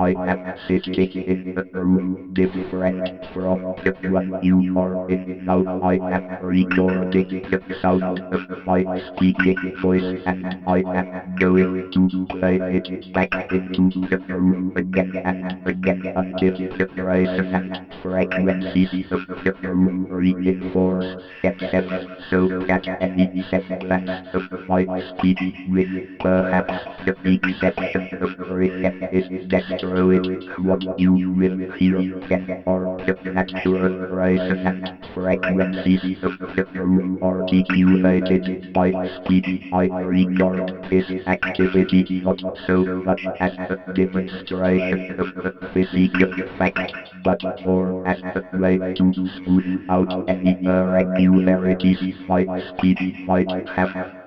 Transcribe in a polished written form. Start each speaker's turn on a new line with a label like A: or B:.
A: I am sitting in a room different from the one you are in now. I am recording the sound of my speaking voice and I am going to play it back into the room again and again until the resonant frequencies of the room reinforce themselves so that any semblance of my speech with perhaps the exception of rhythm is destroyed. What you will hear then are the natural resonant frequencies of the room articulated by speech. I regard this activity not so much as a demonstration of a physical fact, but more as a way to smooth out any irregularities my speech might have